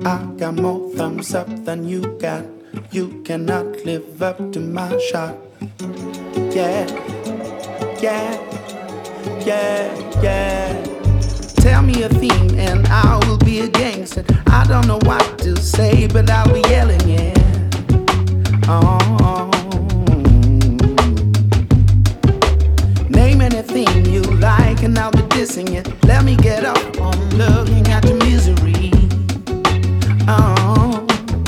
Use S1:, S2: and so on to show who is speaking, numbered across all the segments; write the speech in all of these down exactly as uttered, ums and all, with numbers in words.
S1: I got more thumbs up than you got. You cannot live up to my shot. Yeah, yeah, yeah, yeah. Tell me a theme and I will be a gangster. I don't know what to say, but I'll be yelling it. Oh. Name anything you like and I'll be dissing it. Let me get up on looking at your misery. Oh.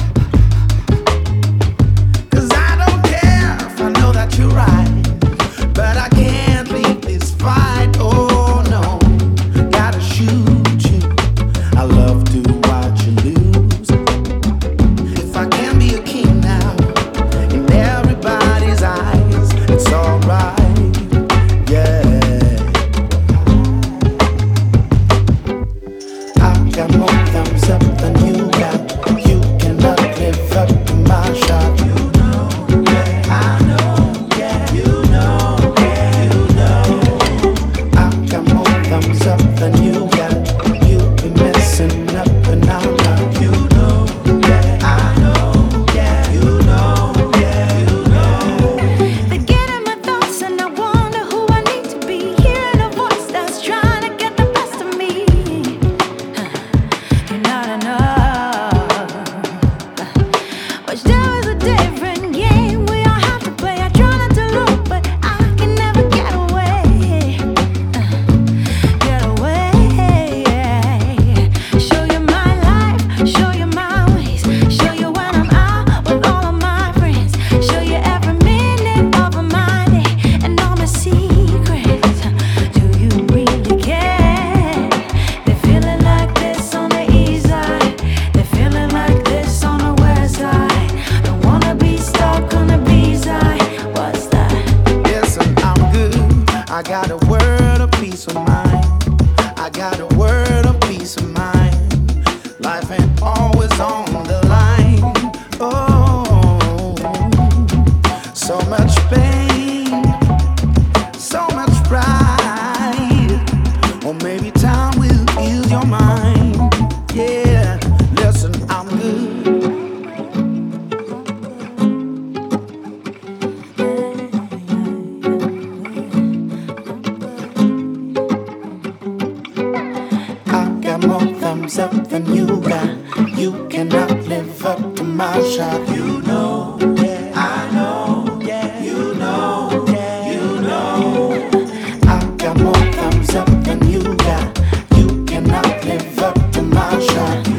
S1: Cause I don't care if I know that you're right, but I can't leave this fight. Oh no, gotta shoot you. I love to watch you lose. If I can be a king now in everybody's eyes, it's alright. Got more thumbs up than you got. You cannot live up to my shot. You know, yeah, I know, yeah, you know, yeah, you know. I got more thumbs up than you got. You be messing up and I'm not. You know, yeah, I know, yeah, you know, yeah, you know.
S2: They get in my thoughts and I wonder who I need to be. Hearing a voice that's trying to get the best of me. Not enough. Wish there was a different game we all have to play. I try not to look, but I can never get away. Get away. Show you my life, show you my ways, show you when I'm out with all of my friends, show you every minute of my day and all my secrets. Do you really care? They're feeling like this on the east side. They're feeling like this on the west side. Don't wanna be stuck on the B side. What's that?
S1: Listen, I'm good. I got a word of peace of mind. I got a word of peace of mind. Life ain't always on the line. Oh, so much pain, so much pride. Or maybe time will ease your mind. Yeah, listen, I'm good. I got more thumbs up than you got. You cannot live up to my shot. You know, yeah, I know, yeah, you know, yeah, you know. I got more thumbs up than you got. You cannot live up to my shot.